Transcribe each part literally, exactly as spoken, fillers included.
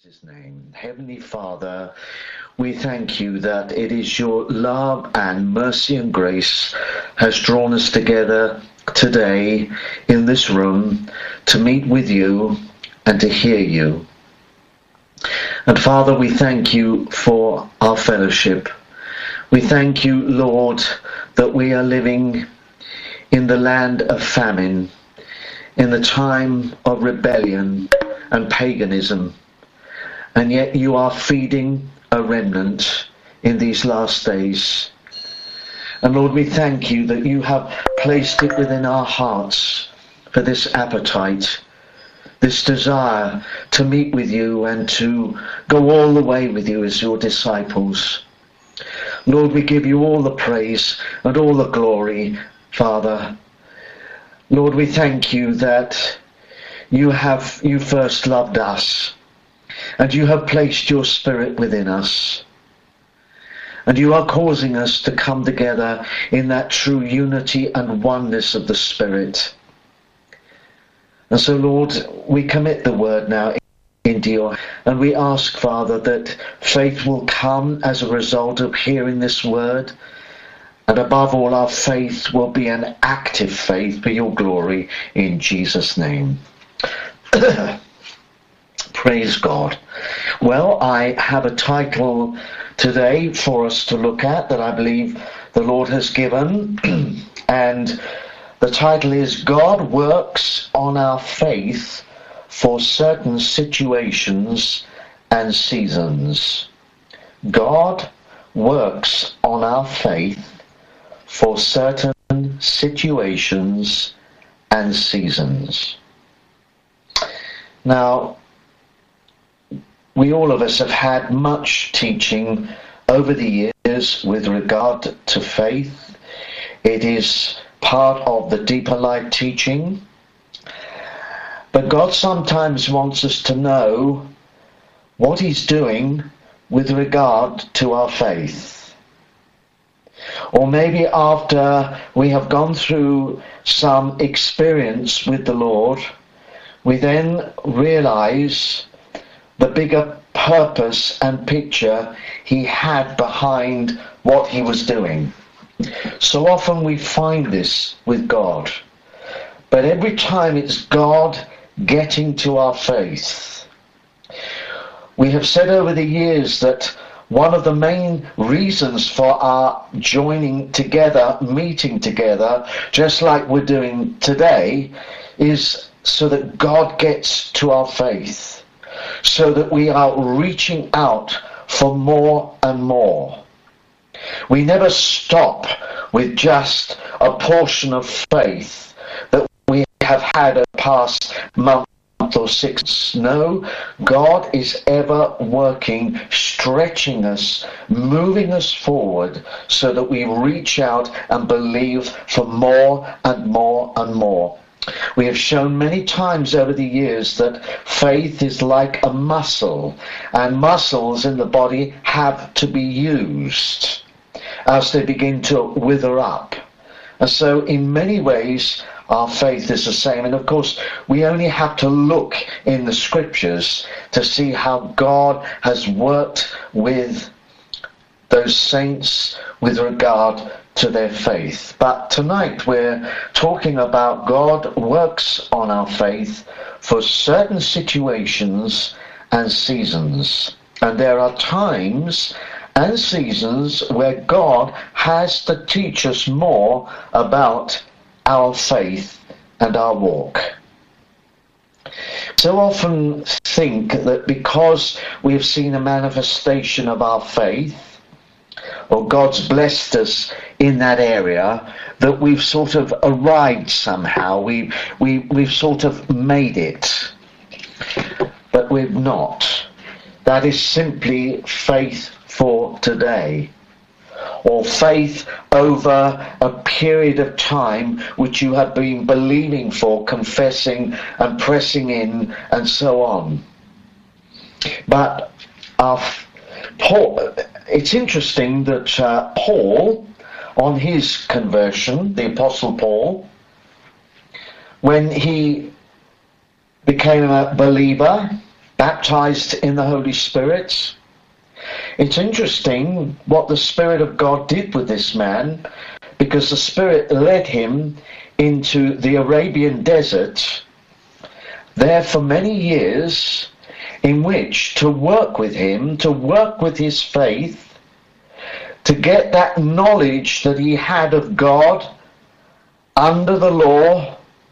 Jesus' name. Heavenly Father, we thank you that it is your love and mercy and grace has drawn us together today in this room to meet with you and to hear you. And Father, we thank you for our fellowship. We thank you, Lord, that we are living in the land of famine, in the time of rebellion and paganism. And yet you are feeding a remnant in these last days. And Lord, we thank you that you have placed it within our hearts for this appetite, this desire to meet with you and to go all the way with you as your disciples. Lord, we give you all the praise and all the glory, Father. Lord, we thank you that you have, you first loved us, and you have placed your Spirit within us. And you are causing us to come together in that true unity and oneness of the Spirit. And so, Lord, we commit the word now into your, and we ask, Father, that faith will come as a result of hearing this word. And above all, our faith will be an active faith for your glory in Jesus' name. Praise God. Well, I have a title today for us to look at that I believe the Lord has given. And the title is God Works on Our Faith for Certain Situations and Seasons. God works on our faith for certain situations and seasons. Now, we all of us have had much teaching over the years with regard to faith. It is part of the deeper life teaching. But God sometimes wants us to know what he's doing with regard to our faith. Or maybe after we have gone through some experience with the Lord, we then realize the bigger purpose and picture he had behind what he was doing. So often we find this with God. But every time it's God getting to our faith. We have said over the years that one of the main reasons for our joining together, meeting together, just like we're doing today, is so that God gets to our faith. So that we are reaching out for more and more. We never stop with just a portion of faith that we have had a past month or six. No, God is ever working, stretching us, moving us forward so that we reach out and believe for more and more and more. We have shown many times over the years that faith is like a muscle, and muscles in the body have to be used as they begin to wither up. And so in many ways our faith is the same. And of course we only have to look in the scriptures to see how God has worked with those saints with regard to their faith. But tonight we're talking about God works on our faith for certain situations and seasons. And there are times and seasons where God has to teach us more about our faith and our walk. So often think that because we have seen a manifestation of our faith, or God's blessed us in that area, that we've sort of arrived somehow. We, we, we've sort of made it. But we've not. That is simply faith for today. Or faith over a period of time which you have been believing for, confessing and pressing in and so on. But our Paul, it's interesting that uh, Paul, on his conversion, the Apostle Paul, when he became a believer, baptized in the Holy Spirit. It's interesting what the Spirit of God did with this man, because the Spirit led him into the Arabian desert, there for many years, in which to work with him, to work with his faith, to get that knowledge that he had of God under the law.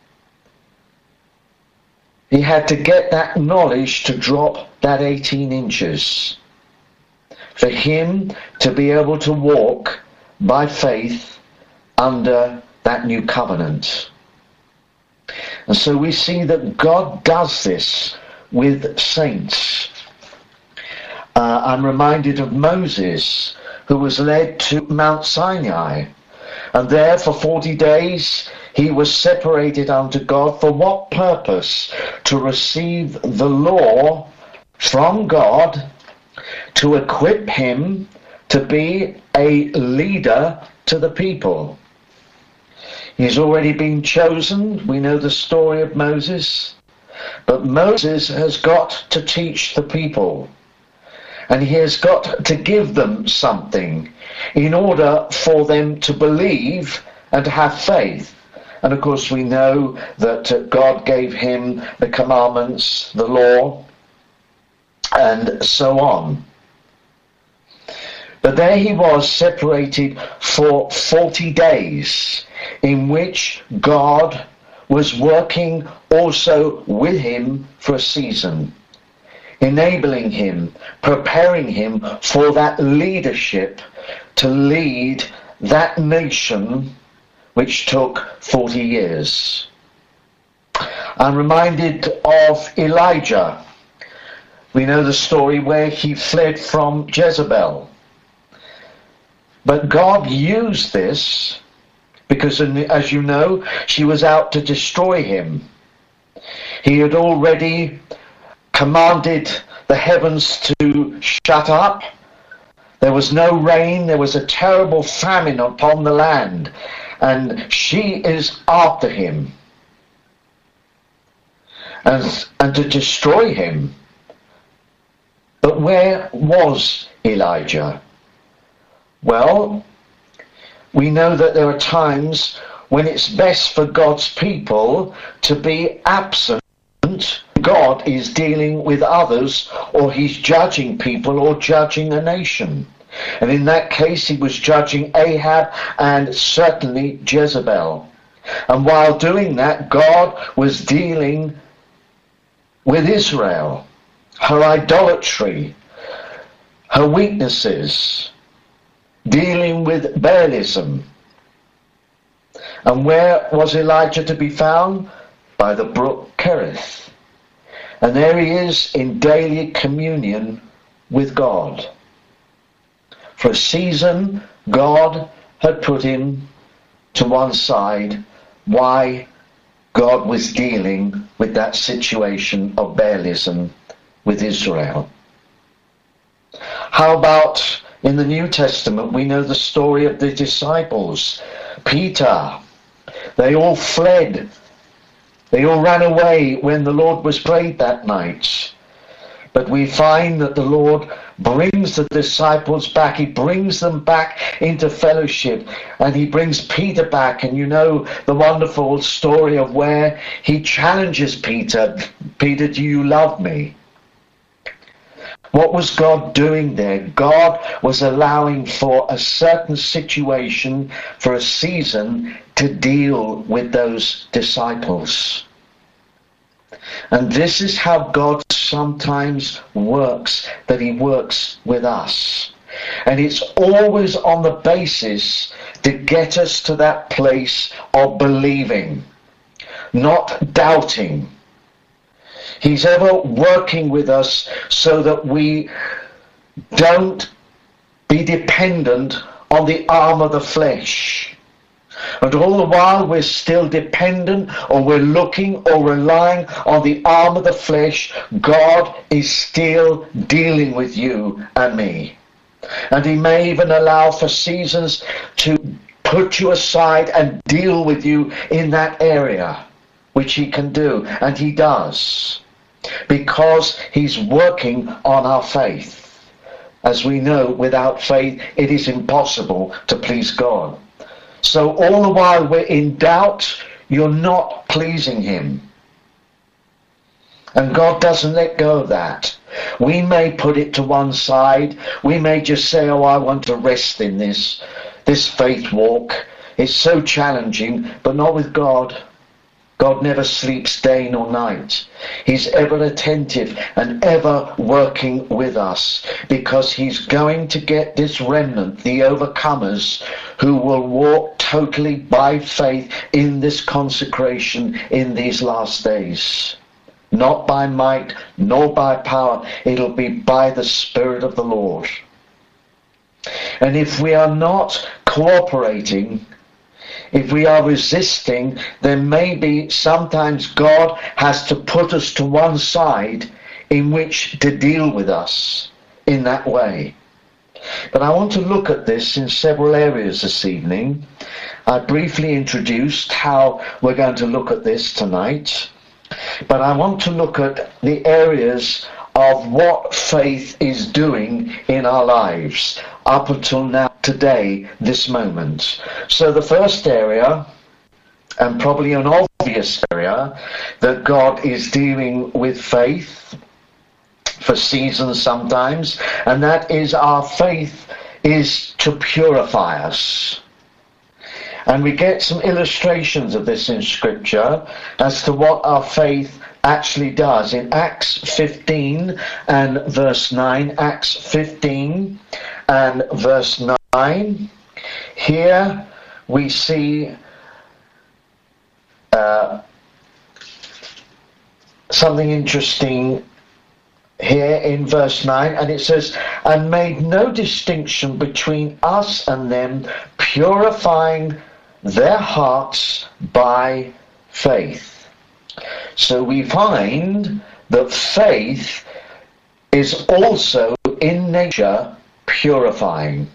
He had to get that knowledge to drop that eighteen inches. For him to be able to walk by faith under that new covenant. And so we see that God does this with saints. Uh, I'm reminded of Moses, who was led to Mount Sinai. And there for forty days he was separated unto God. For what purpose? To receive the law from God, to equip him to be a leader to the people. He's already been chosen. We know the story of Moses. But Moses has got to teach the people. And he has got to give them something in order for them to believe and to have faith. And of course we know that God gave him the commandments, the law, and so on. But there he was, separated for forty days, in which God was working also with him for a season, enabling him, preparing him for that leadership to lead that nation which took forty years. I'm reminded of Elijah. We know the story where he fled from Jezebel. But God used this because, as you know, she was out to destroy him. He had already commanded the heavens to shut up. There was no rain. There was a terrible famine upon the land. And she is after him. And, and to destroy him. But where was Elijah? Well, we know that there are times when it's best for God's people to be absent. God is dealing with others, or he's judging people or judging a nation. And in that case he was judging Ahab and certainly Jezebel. And while doing that, God was dealing with Israel, her idolatry, her weaknesses, dealing with Baalism. And where was Elijah to be found? By the brook Kerith. And there he is in daily communion with God. For a season, God had put him to one side. Why? God was dealing with that situation of Baalism with Israel. How about in the New Testament? We know the story of the disciples. Peter, they all fled. They all ran away when the Lord was prayed that night. But we find that the Lord brings the disciples back. He brings them back into fellowship. And he brings Peter back. And you know the wonderful story of where he challenges Peter. Peter, do you love me? What was God doing there? God was allowing for a certain situation, for a season, to deal with those disciples. And this is how God sometimes works, that he works with us. And it's always on the basis to get us to that place of believing, not doubting. He's ever working with us so that we don't be dependent on the arm of the flesh. And all the while we're still dependent, or we're looking or relying on the arm of the flesh, God is still dealing with you and me. And he may even allow for seasons to put you aside and deal with you in that area, which he can do, and he does. because he's working on our faith. As we know, without faith, it is impossible to please God. So all the while we're in doubt, you're not pleasing him. And God doesn't let go of that. We may put it to one side. We may just say, oh, I want to rest in this, this faith walk. It's so challenging, but not with God. God never sleeps day nor night. He's ever attentive and ever working with us, because he's going to get this remnant, the overcomers, who will walk totally by faith in this consecration in these last days. Not by might, nor by power. It'll be by the Spirit of the Lord. And if we are not cooperating, if we are resisting, then maybe sometimes God has to put us to one side in which to deal with us in that way. But I want to look at this in several areas this evening. I briefly introduced how we're going to look at this tonight. But I want to look at the areas of what faith is doing in our lives up until now, today, this moment. So the first area, and probably an obvious area, that God is dealing with faith for seasons sometimes, and that is our faith is to purify us. And we get some illustrations of this in Scripture as to what our faith actually does. In Acts fifteen and verse nine, Acts fifteen and verse nine, here we see uh, something interesting here in verse nine, and it says, and made no distinction between us and them, purifying their hearts by faith. So we find that faith is also in nature purifying.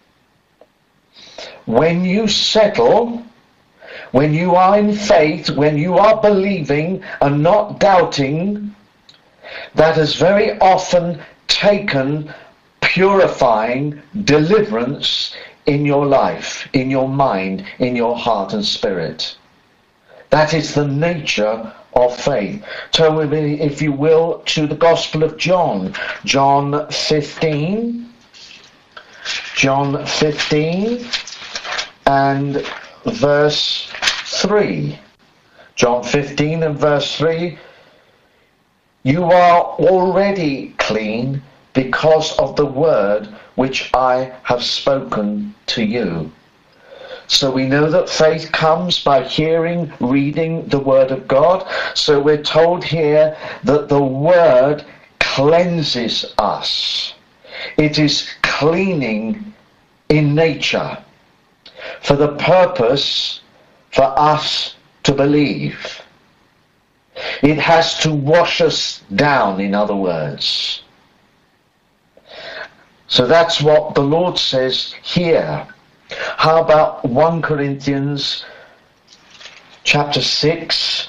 When you settle, when you are in faith, when you are believing and not doubting, that has very often taken purifying deliverance in your life, in your mind, in your heart and spirit. That is the nature of faith. Turn with me, if you will, to the Gospel of John. John fifteen. John fifteen and verse three. John fifteen and verse three. You are already clean because of the word which I have spoken to you. So we know that faith comes by hearing, reading the word of God. So we're told here that the word cleanses us. It is cleaning in nature for the purpose for us to believe. It has to wash us down, in other words. So that's what the Lord says here. How about First Corinthians chapter six?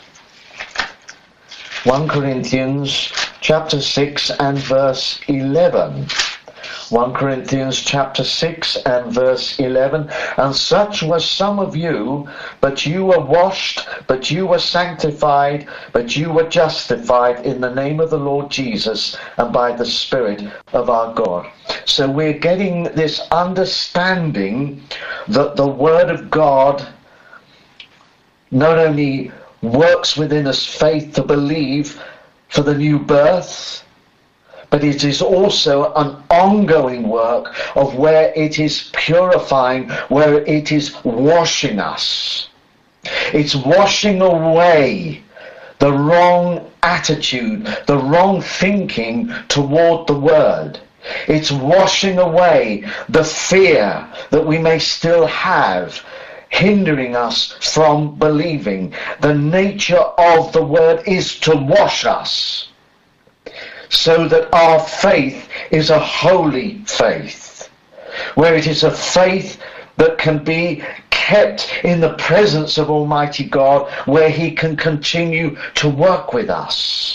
First Corinthians chapter six and verse eleven. First Corinthians chapter six and verse eleven. And such were some of you, but you were washed, but you were sanctified, but you were justified in the name of the Lord Jesus and by the Spirit of our God. So we're getting this understanding that the Word of God not only works within us faith to believe for the new birth, but it is also an ongoing work of where it is purifying, where it is washing us. It's washing away the wrong attitude, the wrong thinking toward the Word. It's washing away the fear that we may still have, hindering us from believing. The nature of the Word is to wash us, so that our faith is a holy faith, where it is a faith that can be kept in the presence of Almighty God, where He can continue to work with us.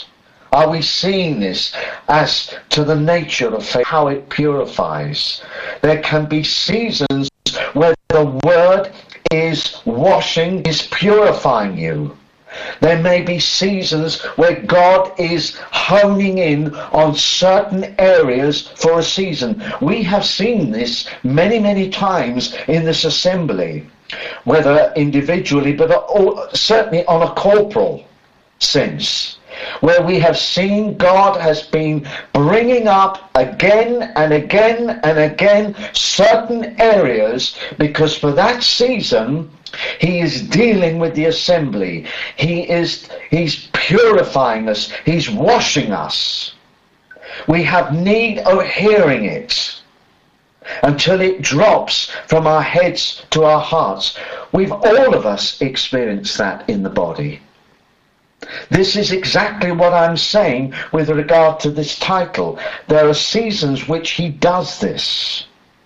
Are we seeing this as to the nature of faith, how it purifies? There can be seasons where the word is washing, is purifying you. There may be seasons where God is honing in on certain areas for a season. We have seen this many, many times in this assembly, whether individually, but certainly on a corporal sense, where we have seen God has been bringing up again and again and again certain areas, because for that season he is dealing with the assembly. He is he's purifying us. He's washing us. We have need of hearing it until it drops from our heads to our hearts. We've all of us experienced that in the body. This is exactly what I'm saying with regard to this title. There are seasons which he does this.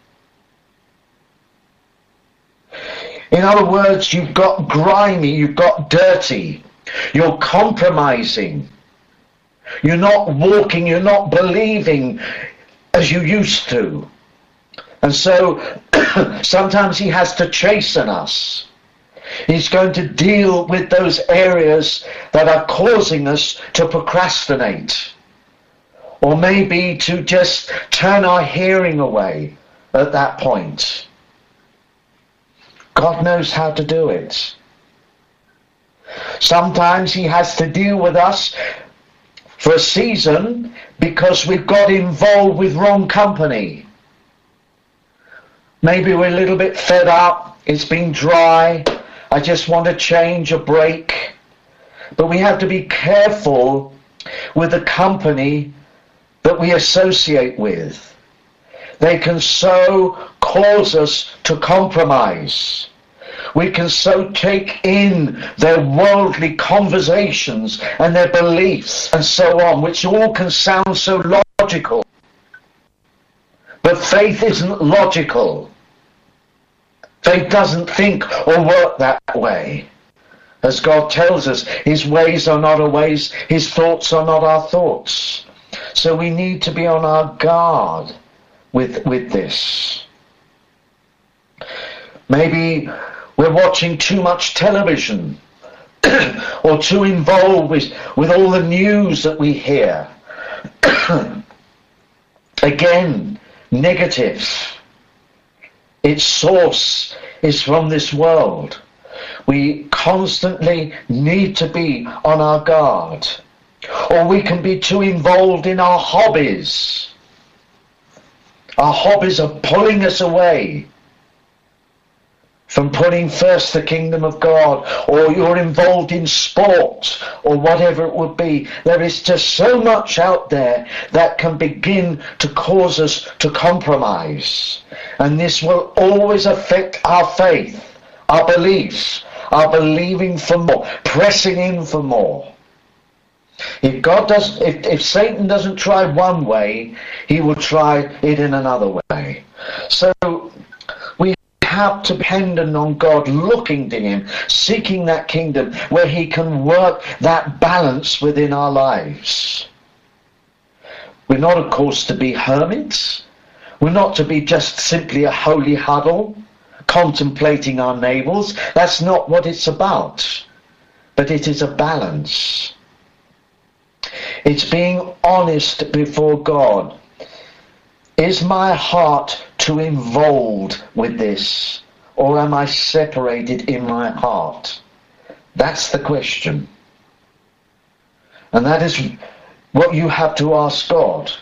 In other words, you've got grimy, you've got dirty, you're compromising, you're not walking, you're not believing as you used to. And so sometimes he has to chasten us. He's going to deal with those areas that are causing us to procrastinate, or maybe to just turn our hearing away at that point. God knows how to do it. Sometimes he has to deal with us for a season because we've got involved with wrong company. Maybe we're a little bit fed up, it's been dry, I just want to change a break. But we have to be careful with the company that we associate with. They can so cause us to compromise. We can so take in their worldly conversations and their beliefs and so on, which all can sound so logical. But faith isn't logical. Faith doesn't think or work that way. As God tells us, his ways are not our ways, his thoughts are not our thoughts. So we need to be on our guard with, with this. Maybe we're watching too much television or too involved with, with all the news that we hear. Again, negative. Its source is from this world. We constantly need to be on our guard. Or we can be too involved in our hobbies. Our hobbies are pulling us away from putting first the kingdom of God, or you're involved in sport, or whatever it would be. There is just so much out there that can begin to cause us to compromise. And this will always affect our faith, our beliefs, our believing for more, pressing in for more. If God does, if, if Satan doesn't try one way, he will try it in another way. So we have to depend on God, looking to him, seeking that kingdom where he can work that balance within our lives. We're not, of course, to be hermits. We're not to be just simply a holy huddle, contemplating our navels. That's not what it's about. But it is a balance. It's being honest before God. Is my heart too involved with this, or am I separated in my heart? That's the question. And that is what you have to ask God.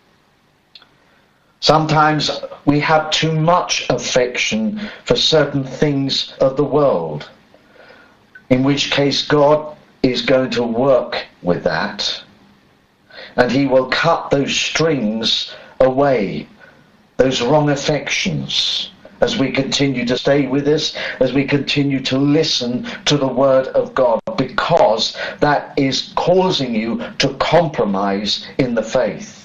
Sometimes we have too much affection for certain things of the world, in which case God is going to work with that, and he will cut those strings away, those wrong affections, as we continue to stay with us, as we continue to listen to the word of God, because that is causing you to compromise in the faith.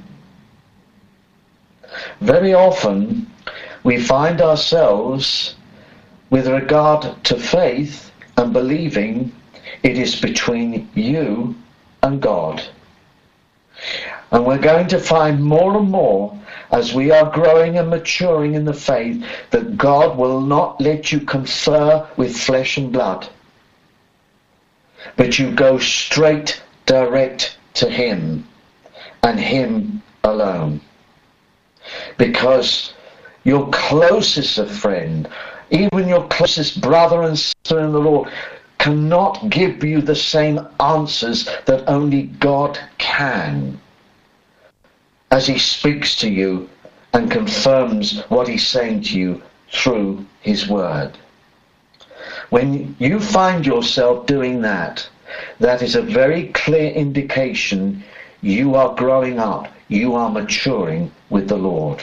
Very often we find ourselves, with regard to faith and believing, it is between you and God. And we're going to find more and more as we are growing and maturing in the faith that God will not let you confer with flesh and blood, but you go straight direct to him and him alone. Because your closest of friend, even your closest brother and sister in the Lord, cannot give you the same answers that only God can, as he speaks to you and confirms what he's saying to you through his word. When you find yourself doing that, that is a very clear indication you are growing up, you are maturing with the Lord.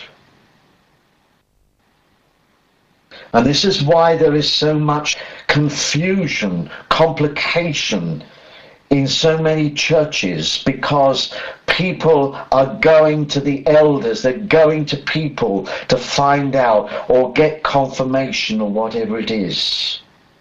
And this is why there is so much confusion, complication in so many churches, because people are going to the elders, they're going to people to find out or get confirmation or whatever it is.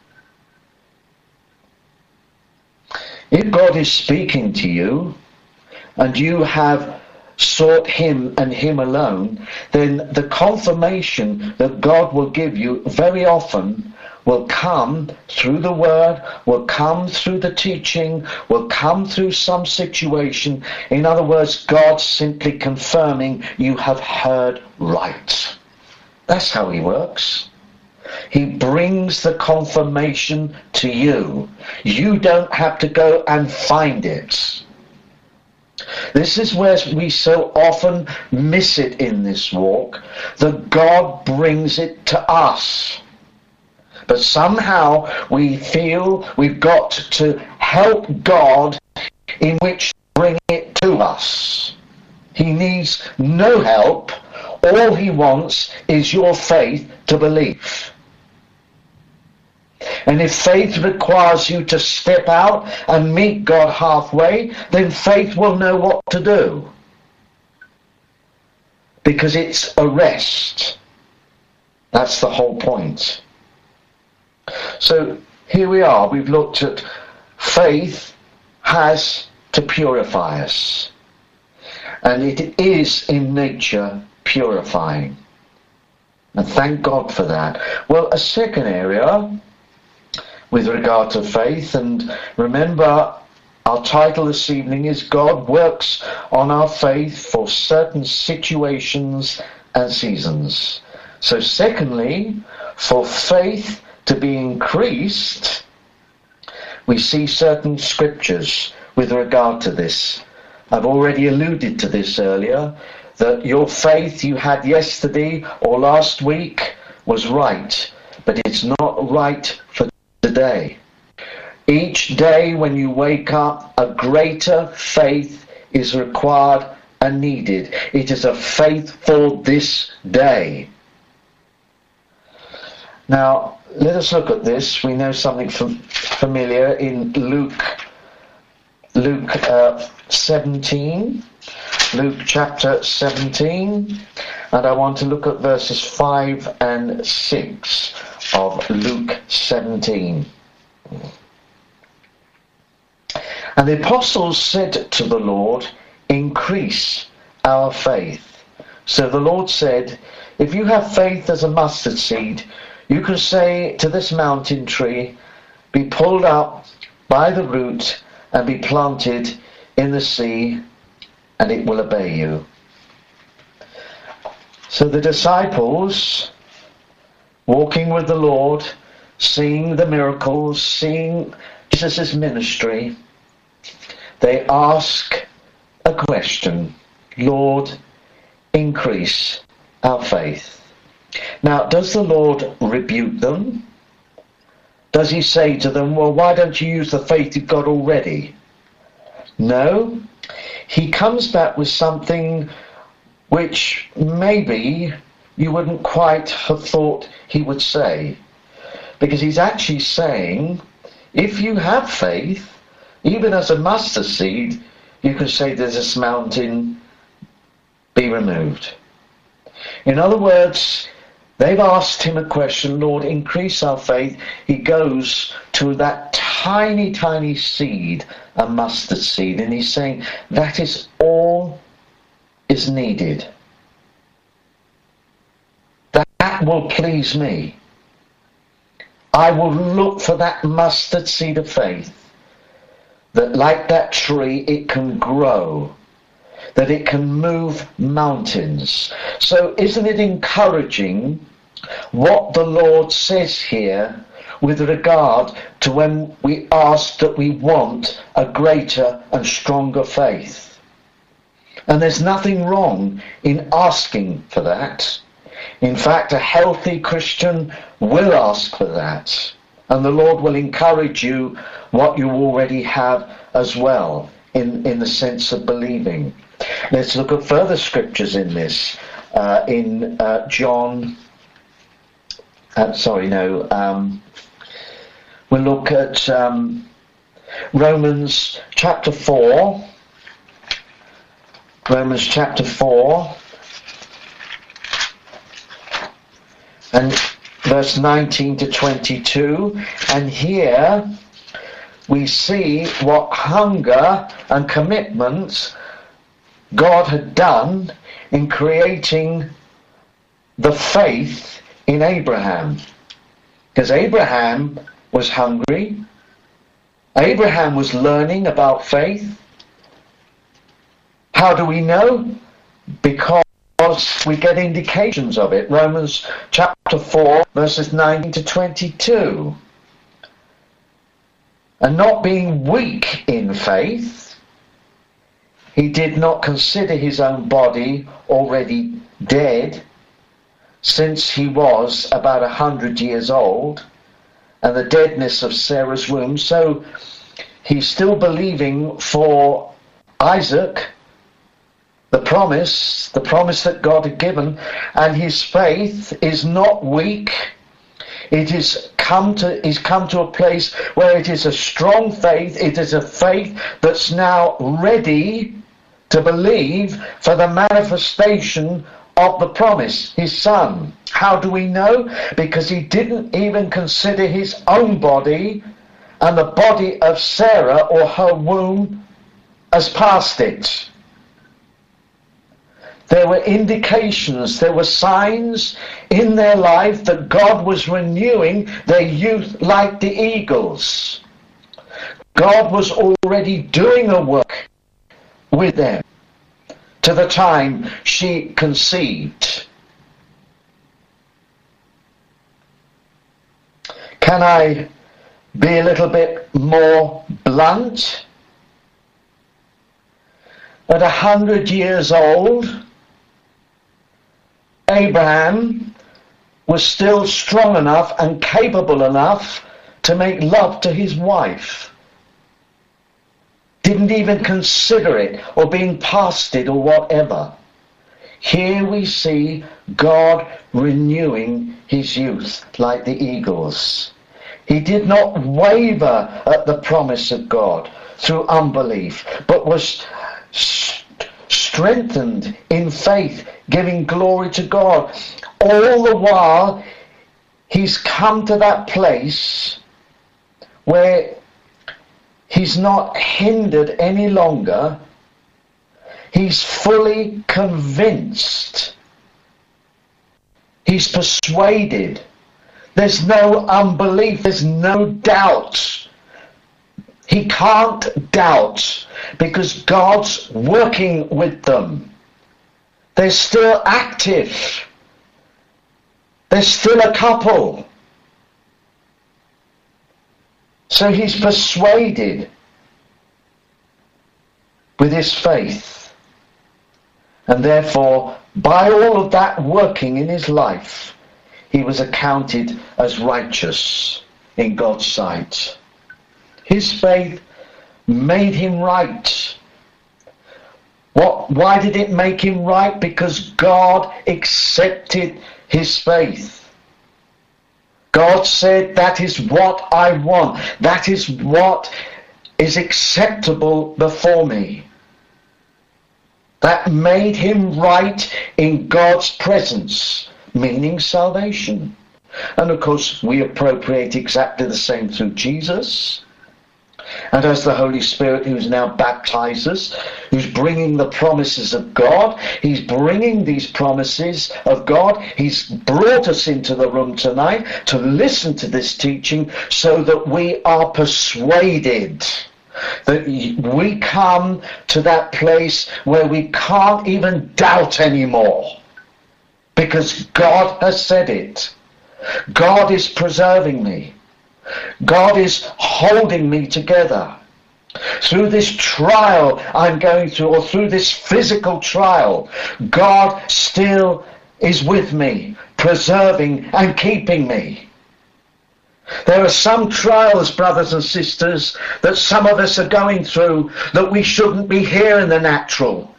If God is speaking to you and you have sought him and him alone, then the confirmation that God will give you very often will come through the word, will come through the teaching, will come through some situation. In other words, God simply confirming you have heard right. That's how he works. He brings the confirmation to you. You don't have to go and find it. This is where we so often miss it in this walk, that God brings it to us. But somehow we feel we've got to help God in which to bring it to us. He needs no help. All he wants is your faith to believe. And if faith requires you to step out and meet God halfway, then faith will know what to do. Because it's a rest. That's the whole point. So here we are. We've looked at faith has to purify us. And it is in nature purifying. And thank God for that. Well, a second area with regard to faith, and remember our title this evening is God Works on Our Faith for Certain Situations and Seasons. So secondly, for faith to be increased, we see certain scriptures with regard to this. I've already alluded to this earlier, that your faith you had yesterday or last week was right, but it's not right for today. Each day when you wake up, a greater faith is required and needed. It is a faith for this day. Now, let us look at this. We know something fam- familiar in Luke, Luke uh, seventeen, Luke chapter seventeen, and I want to look at verses five and six of Luke seventeen. And the apostles said to the Lord, "Increase our faith." So the Lord said, if you have faith as a mustard seed, you can say to this mountain tree, be pulled up by the root and be planted in the sea, and it will obey you. So the disciples, walking with the Lord, seeing the miracles, seeing Jesus' ministry, they ask a question: Lord, increase our faith. Now, does the Lord rebuke them? Does he say to them, well, why don't you use the faith you've got already? No. He comes back with something which maybe you wouldn't quite have thought he would say. Because he's actually saying, if you have faith, even as a mustard seed, you can say to this mountain, be removed. In other words, they've asked him a question, Lord, increase our faith. He goes to that tiny, tiny seed, a mustard seed, and he's saying, that is all is needed. That will please me. I will look for that mustard seed of faith, that like that tree it can grow, that it can move mountains. So isn't it encouraging what the Lord says here with regard to when we ask that we want a greater and stronger faith? And there's nothing wrong in asking for that. In fact, a healthy Christian will ask for that. And the Lord will encourage you what you already have as well, in, in the sense of believing. Let's look at further scriptures in this. Uh, in uh, John, uh, sorry, no, um, we'll look at um, Romans chapter four. Romans chapter four. And verse nineteen to twenty-two, and here we see what hunger and commitment God had done in creating the faith in Abraham. Because Abraham was hungry, Abraham was learning about faith. How do we know? Because we get indications of it. Romans chapter four, verses nineteen to twenty-two. And not being weak in faith, he did not consider his own body already dead, since he was about a hundred years old, and the deadness of Sarah's womb. So he's still believing for Isaac, the promise, the promise that God had given, and his faith is not weak. It is come to is come to a place where it is a strong faith. It is a faith that's now ready to believe for the manifestation of the promise, his son. How do we know? Because he didn't even consider his own body and the body of Sarah or her womb as past it. There were indications, there were signs in their life that God was renewing their youth like the eagles. God was already doing a work with them to the time she conceived. Can I be a little bit more blunt? At a hundred years old, Abraham was still strong enough and capable enough to make love to his wife. Didn't even consider it or being past it or whatever. Here we see God renewing his youth like the eagles. He did not waver at the promise of God through unbelief, but was strengthened in faith, giving glory to God. All the while, he's come to that place where he's not hindered any longer. He's fully convinced. He's persuaded. There's no unbelief. There's no doubt. He can't doubt because God's working with them. They're still active. They're still a couple. So he's persuaded with his faith. And therefore, by all of that working in his life, he was accounted as righteous in God's sight. His faith made him right. What? Why did it make him right? Because God accepted his faith. God said, that is what I want. That is what is acceptable before me. That made him right in God's presence, meaning salvation. And of course, we appropriate exactly the same through Jesus. And as the Holy Spirit, who's now baptized us, who's bringing the promises of God, he's bringing these promises of God. He's brought us into the room tonight to listen to this teaching so that we are persuaded, that we come to that place where we can't even doubt anymore, because God has said it. God is preserving me. God is holding me together. Through this trial I'm going through, or through this physical trial, God still is with me, preserving and keeping me. There are some trials, brothers and sisters, that some of us are going through that we shouldn't be here in the natural.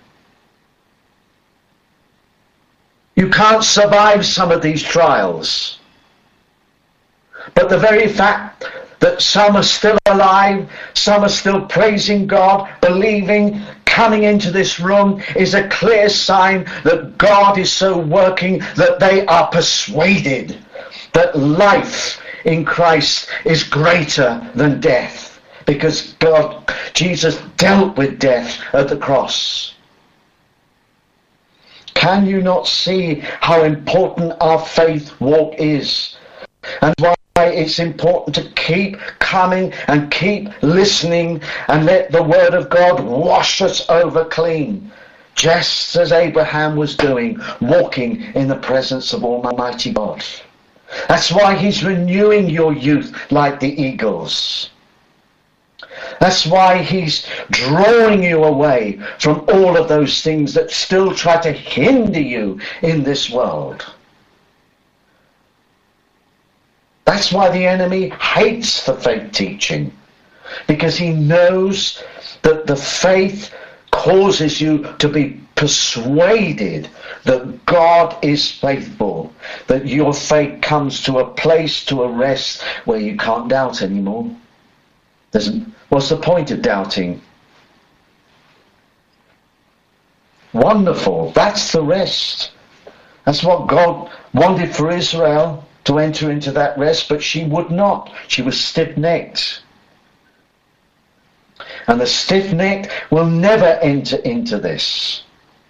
You can't survive some of these trials. But the very fact that some are still alive, some are still praising God, believing, coming into this room, is a clear sign that God is so working that they are persuaded that life in Christ is greater than death, because God, Jesus dealt with death at the cross. Can you not see how important our faith walk is, and why it's important to keep coming and keep listening and let the Word of God wash us over clean, just as Abraham was doing, walking in the presence of Almighty God. That's why he's renewing your youth like the eagles. That's why he's drawing you away from all of those things that still try to hinder you in this world. That's why the enemy hates the faith teaching, because he knows that the faith causes you to be persuaded that God is faithful, that your faith comes to a place, to a rest where you can't doubt anymore. There's, what's the point of doubting? Wonderful, that's the rest. That's what God wanted for Israel, to enter into that rest, but she would not. She was stiff-necked. And the stiff-necked will never enter into this,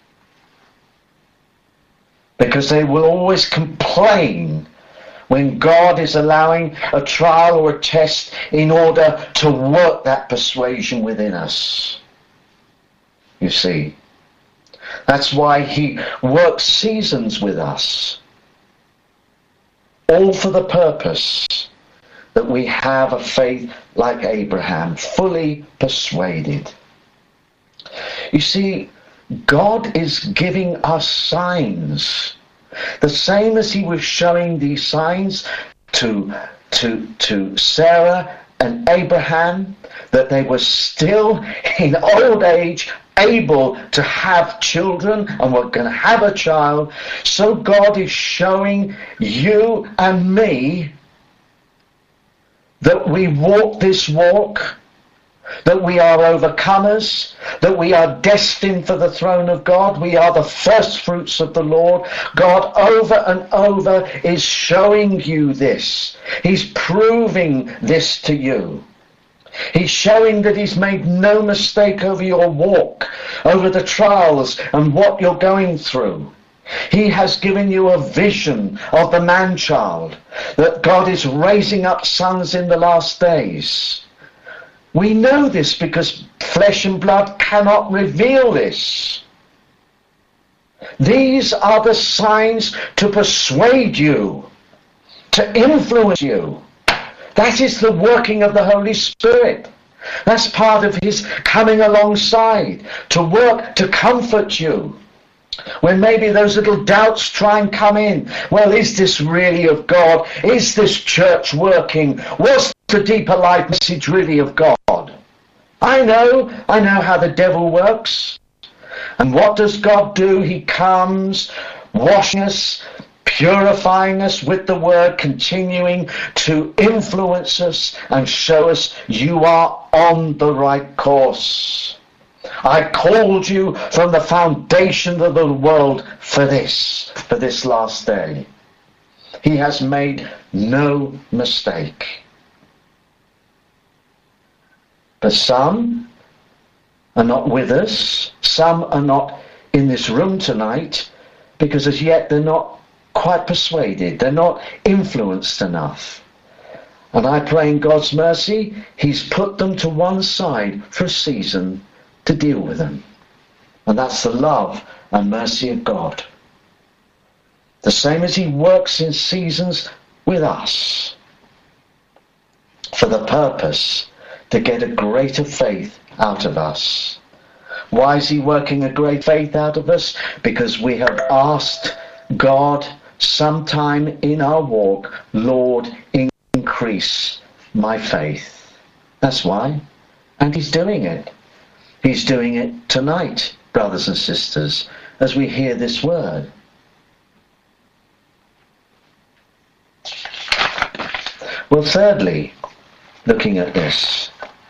because they will always complain when God is allowing a trial or a test in order to work that persuasion within us. You see, that's why he works seasons with us, all for the purpose that we have a faith like Abraham, fully persuaded. You see, God is giving us signs, the same as he was showing these signs to, to, to Sarah and Abraham, that they were still in old age able to have children and were going to have a child. So God is showing you and me that we walk this walk, that we are overcomers, that we are destined for the throne of God. We are the first fruits of the Lord. God over and over is showing you this. He's proving this to you. He's showing that he's made no mistake over your walk, over the trials and what you're going through. He has given you a vision of the man-child, that God is raising up sons in the last days. We know this because flesh and blood cannot reveal this. These are the signs to persuade you, to influence you. That is the working of the Holy Spirit. That's part of his coming alongside, to work, to comfort you. When maybe those little doubts try and come in. Well, is this really of God? Is this church working? Was the deeper life message really of God? I know, I know how the devil works. And what does God do? He comes, washing us, purifying us with the word, continuing to influence us and show us you are on the right course. I called you from the foundation of the world for this, for this last day. He has made no mistake. But some are not with us. Some are not in this room tonight because as yet they're not quite persuaded. They're not influenced enough. And I pray in God's mercy, he's put them to one side for a season to deal with them. And that's the love and mercy of God. The same as he works in seasons with us for the purpose to get a greater faith out of us. Why is he working a great faith out of us? Because we have asked God sometime in our walk, Lord, increase my faith. That's why. And he's doing it. He's doing it tonight, brothers and sisters, as we hear this word. Well, thirdly, looking at this,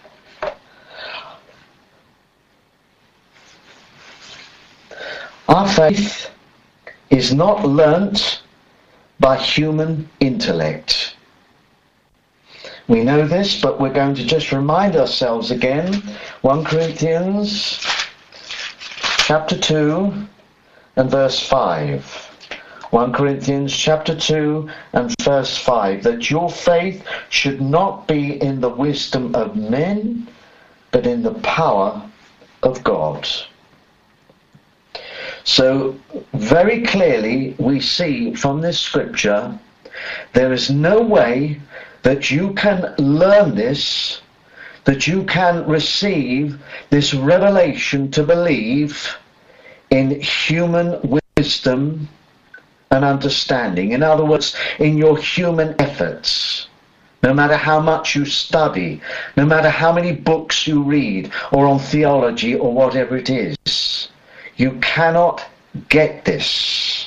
our faith is not learnt by human intellect. We know this, but we're going to just remind ourselves again. First Corinthians chapter two and verse five. First Corinthians chapter two and verse five. That your faith should not be in the wisdom of men, but in the power of God. So very clearly we see from this scripture there is no way that you can learn this, that you can receive this revelation to believe in human wisdom and understanding. In other words, in your human efforts. No matter how much you study, no matter how many books you read, or on theology or whatever it is, you cannot get this.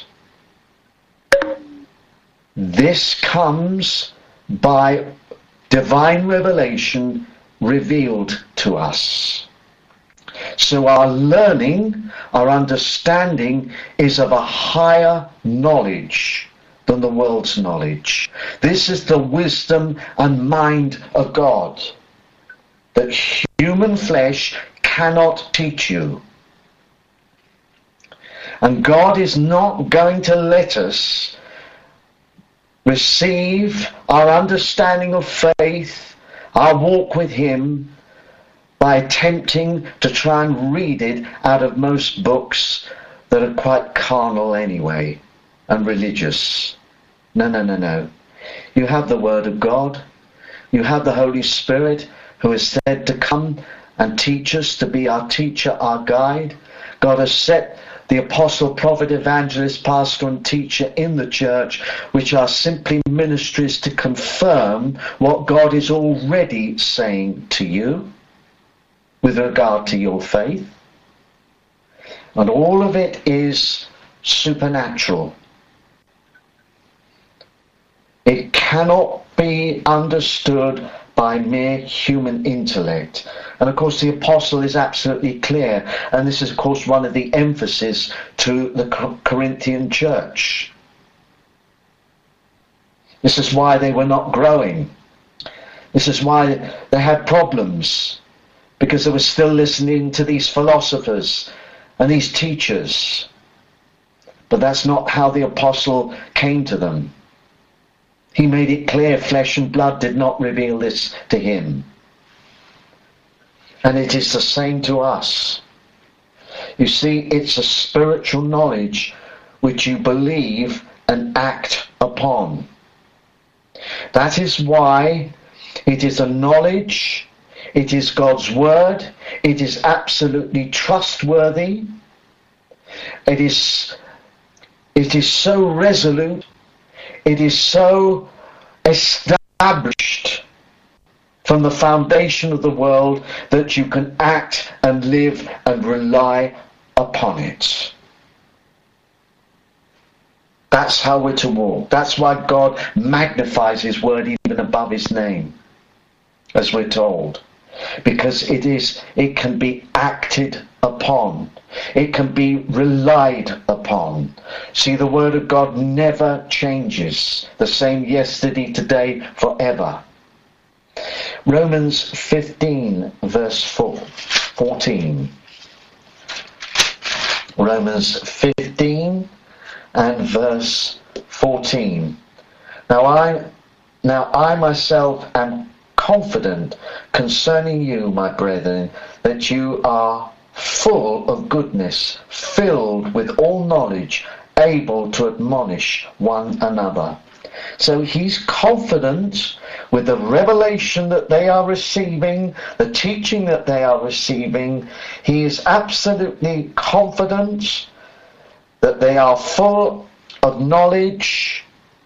This comes by divine revelation revealed to us. So our learning, our understanding is of a higher knowledge than the world's knowledge. This is the wisdom and mind of God that human flesh cannot teach you. And God is not going to let us receive our understanding of faith, our walk with him, by attempting to try and read it out of most books that are quite carnal anyway and religious. No, no, no, no. You have the Word of God. You have the Holy Spirit who is said to come and teach us, to be our teacher, our guide. God has set the apostle, prophet, evangelist, pastor and teacher in the church, which are simply ministries to confirm what God is already saying to you with regard to your faith. And all of it is supernatural. It cannot be understood by mere human intellect. And of course the apostle is absolutely clear, and this is of course one of the emphasis to the Corinthian church. This is why they were not growing. This is why they had problems, because they were still listening to these philosophers and these teachers. But that's not how the apostle came to them. He made it clear flesh and blood did not reveal this to him. And it is the same to us. You see, it's a spiritual knowledge which you believe and act upon. That is why it is a knowledge, it is God's word, it is absolutely trustworthy, it is, it is so resolute, it is so established from the foundation of the world that you can act and live and rely upon it. That's how we're to walk. That's why God magnifies his word even above his name, as we're told. Because it is, it can be acted upon. It can be relied upon. See, the word of God never changes. The same yesterday, today, forever. Romans fifteen, verse four, fourteen. Romans fifteen and verse fourteen. Now I, now I myself am confident concerning you, my brethren, that you are full of goodness, filled with all knowledge, able to admonish one another. So he's confident with the revelation that they are receiving, the teaching that they are receiving. He is absolutely confident that they are full of knowledge,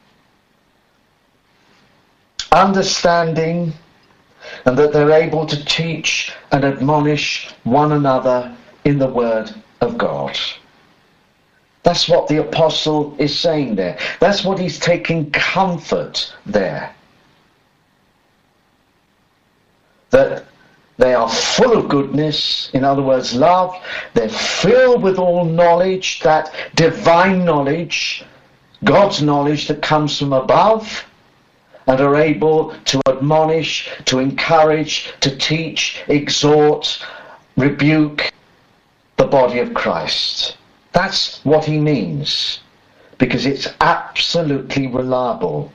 understanding, and that they're able to teach and admonish one another in the Word of God. That's what the apostle is saying there. That's what he's taking comfort there. That they are full of goodness, in other words, love. They're filled with all knowledge, that divine knowledge, God's knowledge that comes from above, and are able to admonish, to encourage, to teach, exhort, rebuke the body of Christ. That's what he means, because it's absolutely reliable.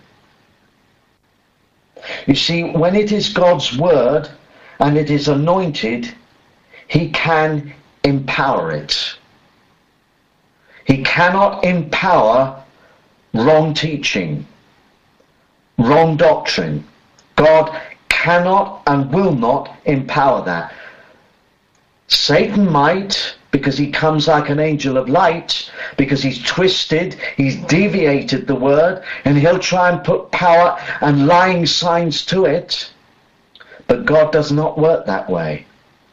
You see, when it is God's word and it is anointed, he can empower it. He cannot empower wrong teaching, wrong doctrine. God cannot and will not empower that. Satan might, because he comes like an angel of light, because he's twisted, he's deviated the word, and he'll try and put power and lying signs to it. But God does not work that way.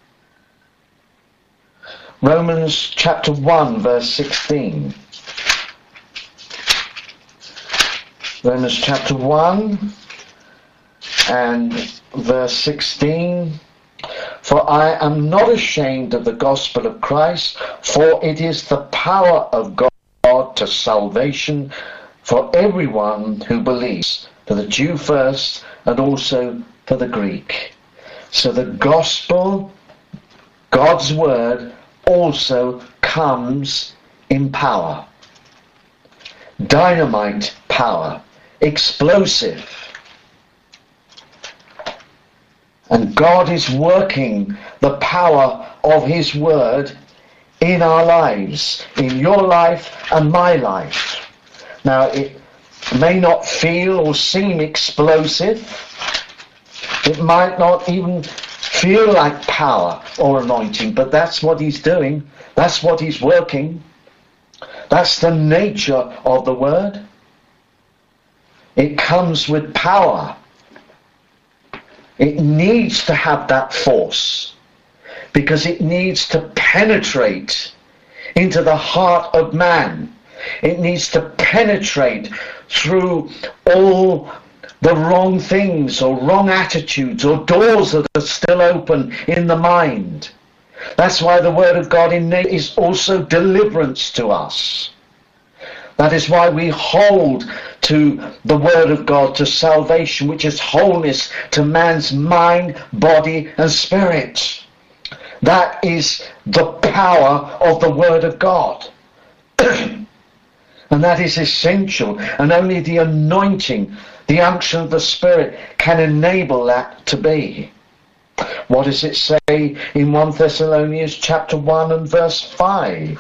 Romans chapter one, verse sixteen. Romans chapter one and verse sixteen. For I am not ashamed of the gospel of Christ, for it is the power of God to salvation for everyone who believes, for the Jew first and also for the Greek. So the gospel, God's word, also comes in power. Dynamite power, explosive. And God is working the power of his word in our lives, in your life and my life. Now, it may not feel or seem explosive. It might not even feel like power or anointing, but that's what he's doing. That's what he's working. That's the nature of the word. It comes with power. It needs to have that force, because it needs to penetrate into the heart of man. It needs to penetrate through all the wrong things or wrong attitudes or doors that are still open in the mind. That's why the word of God in nature is also deliverance to us. That is why we hold to the word of God, to salvation, which is wholeness to man's mind, body and spirit. That is the power of the word of God. And that is essential, and only the anointing, the unction of the Spirit can enable that to be. What does it say in First Thessalonians chapter one and verse five?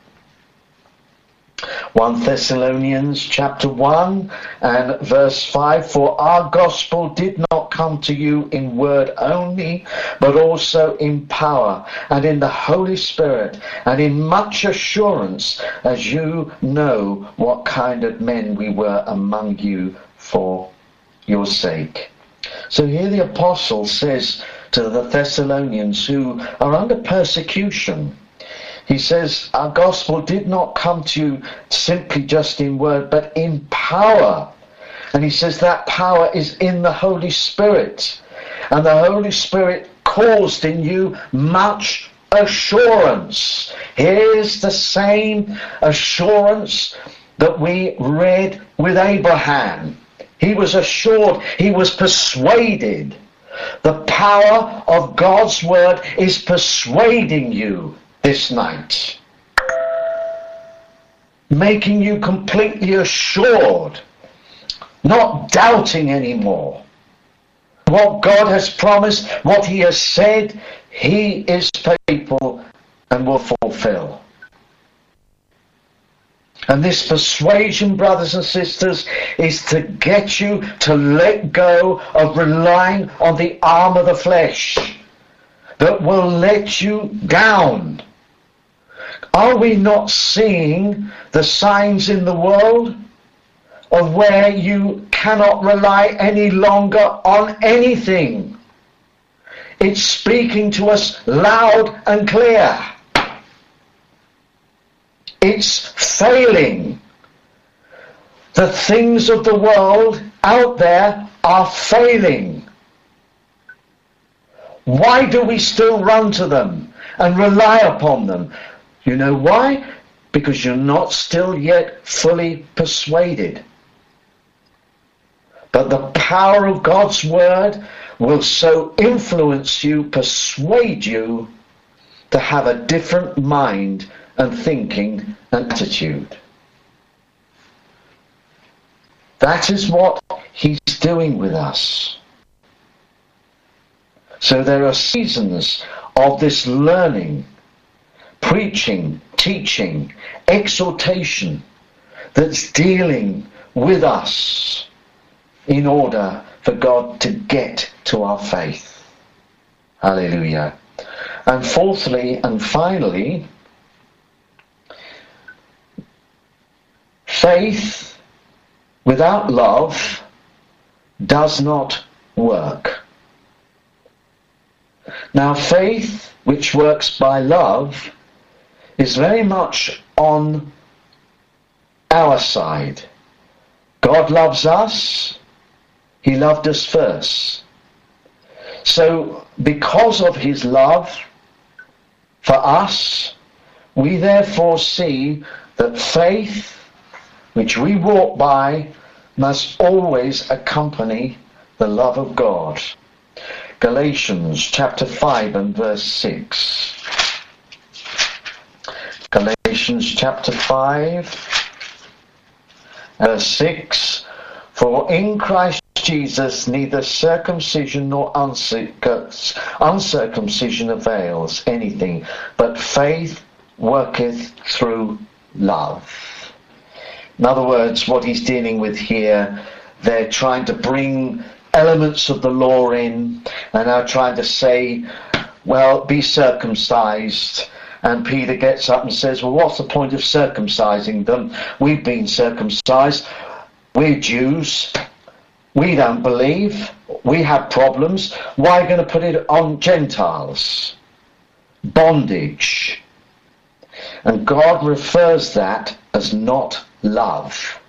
First Thessalonians chapter one and verse five. For our gospel did not come to you in word only, but also in power and in the Holy Spirit and in much assurance, as you know what kind of men we were among you for your sake. So here the apostle says to the Thessalonians who are under persecution, he says, our gospel did not come to you simply just in word, but in power. And he says that power is in the Holy Spirit. And the Holy Spirit caused in you much assurance. Here's the same assurance that we read with Abraham. He was assured, he was persuaded The power of God's word is persuading you this night, making you completely assured, not doubting anymore. What God has promised, what he has said, he is faithful and will fulfill. And this persuasion, brothers and sisters, is to get you to let go of relying on the arm of the flesh that will let you down. Are we not seeing the signs in the world of where you cannot rely any longer on anything? It's speaking to us loud and clear. It's failing. The things of the world out there are failing. Why do we still run to them and rely upon them? You know why? Because you're not still yet fully persuaded. But the power of God's word will so influence you, persuade you to have a different mind and thinking and attitude. That is what he's doing with us. So there are seasons of this learning, preaching, teaching, exhortation that's dealing with us in order for God to get to our faith. Hallelujah. And fourthly and finally, faith without love does not work. Now, faith which works by love is very much on our side. God loves us. He loved us first. So, because of his love for us, we therefore see that faith which we walk by must always accompany the love of God. Galatians chapter five and verse six. Galatians chapter five, verse six. For in Christ Jesus neither circumcision nor uncircumcision avails anything, but faith worketh through love. In other words, what he's dealing with here, they're trying to bring elements of the law in and are trying to say, well, be circumcised. And Peter gets up and says, well, what's the point of circumcising them? We've been circumcised. We're Jews. We don't believe. We have problems. Why are you going to put it on Gentiles? Bondage. And God refers that as not love.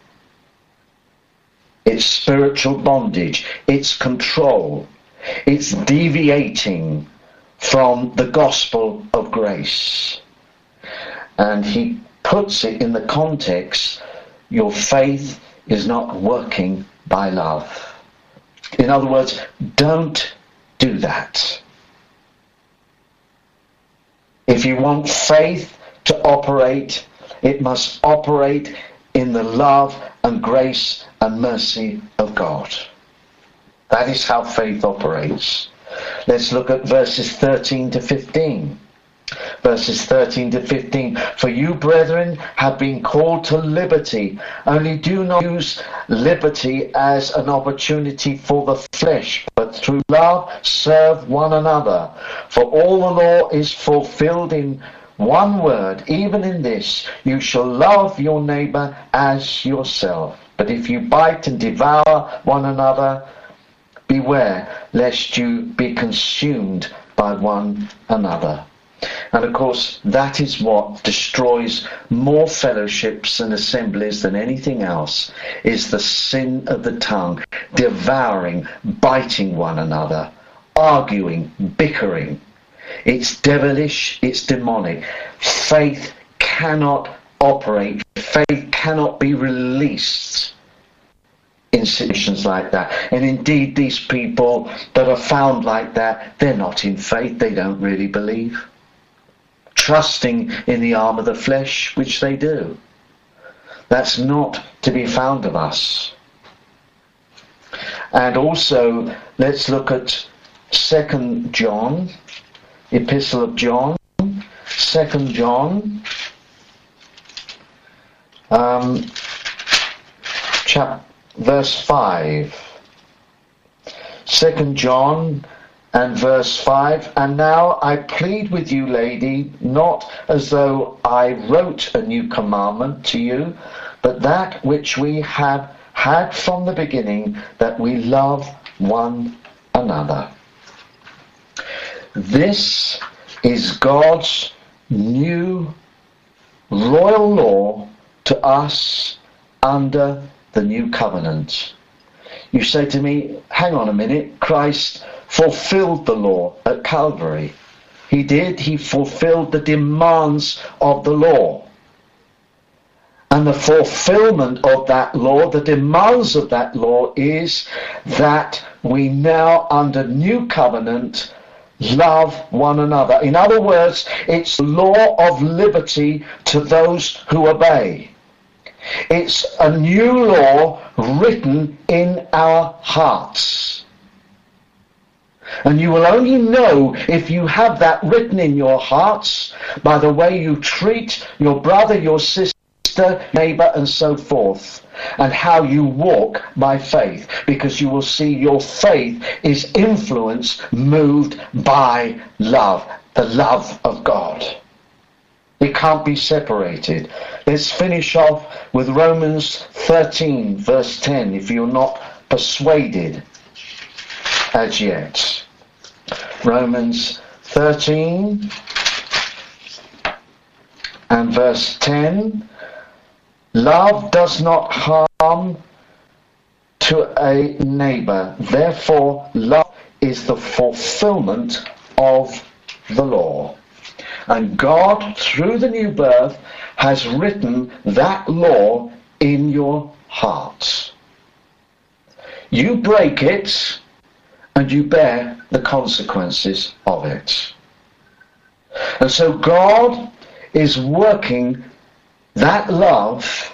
It's spiritual bondage. It's control. It's deviating from the gospel of grace. And he puts it in the context, your faith is not working by love. In other words, don't do that. If you want faith to operate, it must operate in the love and grace and mercy of God. That is how faith operates. Let's look at verses thirteen to fifteen. Verses thirteen to fifteen. For you, brethren, have been called to liberty. Only do not use liberty as an opportunity for the flesh, but through love serve one another. For all the law is fulfilled in one word, even in this, you shall love your neighbor as yourself. But if you bite and devour one another, beware lest you be consumed by one another. And of course, that is what destroys more fellowships and assemblies than anything else, is the sin of the tongue, devouring, biting one another, arguing, bickering. It's devilish, it's demonic. Faith cannot operate, faith cannot be released in situations like that. And indeed, these people that are found like that, they're not in faith. They don't really believe. Trusting in the arm of the flesh, which they do. That's not to be found of us. And also, let's look at Second John, Epistle of John, Second John, um, chap, verse five. Second John and verse five. And now I plead with you, lady, not as though I wrote a new commandment to you, but that which we have had from the beginning, that we love one another. This is God's new royal law to us under the new covenant. You say to me, hang on a minute, Christ fulfilled the law at Calvary. He did, he fulfilled the demands of the law. And the fulfillment of that law, the demands of that law, is that we now, under new covenant, love one another. In other words, it's the law of liberty to those who obey. It's a new law written in our hearts. And you will only know if you have that written in your hearts by the way you treat your brother, your sister, neighbour, and so forth, and how you walk by faith, because you will see your faith is influenced, moved by love, the love of God. It can't be separated. Let's finish off with Romans thirteen, verse ten, if you're not persuaded as yet. Romans thirteen and verse ten. Love does not harm to a neighbour. Therefore, love is the fulfillment of the law. And God, through the new birth, has written that law in your hearts. You break it, and you bear the consequences of it. And so God is working that love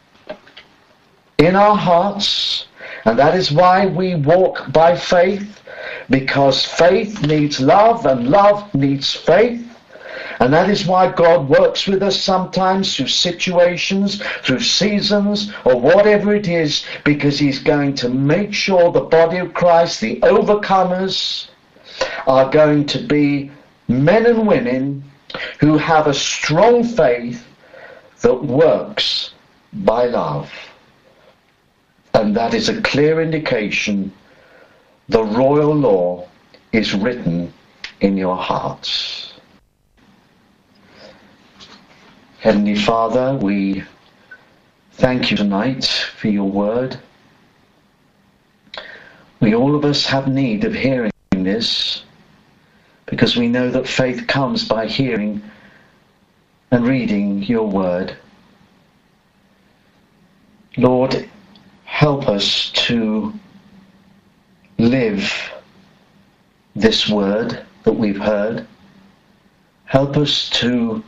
in our hearts, and that is why we walk by faith, because faith needs love and love needs faith. And that is why God works with us sometimes through situations, through seasons, or whatever it is, because he's going to make sure the body of Christ, the overcomers, are going to be men and women who have a strong faith that works by love. And that is a clear indication the royal law is written in your hearts. Heavenly Father, we thank you tonight for your word. We all of us have need of hearing this, because we know that faith comes by hearing and reading your word. Lord, help us to live this word that we've heard. Help us to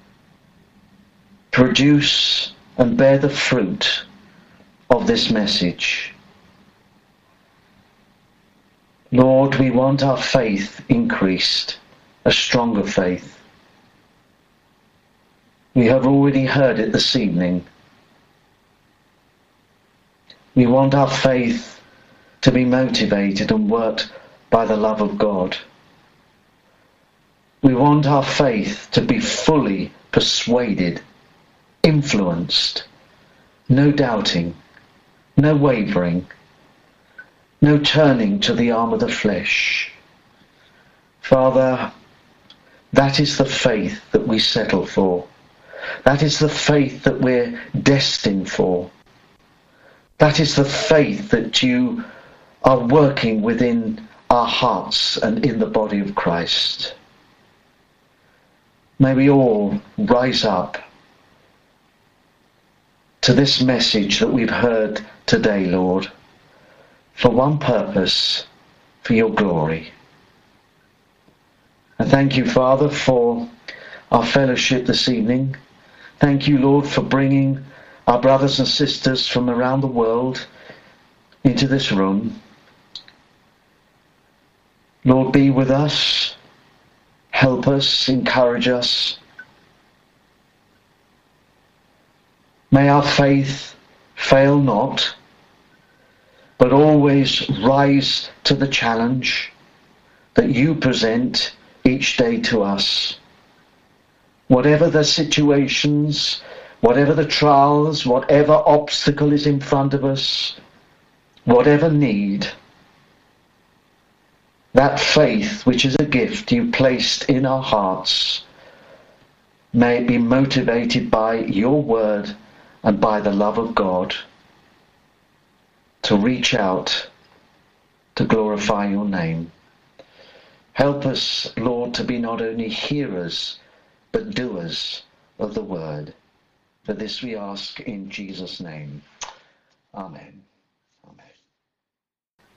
produce and bear the fruit of this message. Lord, we want our faith increased, a stronger faith. We have already heard it this evening. We want our faith to be motivated and worked by the love of God. We want our faith to be fully persuaded, influenced, no doubting, no wavering, no turning to the arm of the flesh. Father, that is the faith that we settle for. That is the faith that we're destined for. That is the faith that you are working within our hearts and in the body of Christ. May we all rise up to this message that we've heard today, Lord, for one purpose, for your glory. And thank you, Father, for our fellowship this evening. Thank you, Lord, for bringing our brothers and sisters from around the world into this room. Lord, be with us, help us, encourage us. May our faith fail not, but always rise to the challenge that you present each day to us. Whatever the situations, whatever the trials, whatever obstacle is in front of us, whatever need, that faith, which is a gift you placed in our hearts, may it be motivated by your word and by the love of God to reach out to glorify your name. Help us, Lord, to be not only hearers, but doers of the word. For this we ask in Jesus' name. Amen.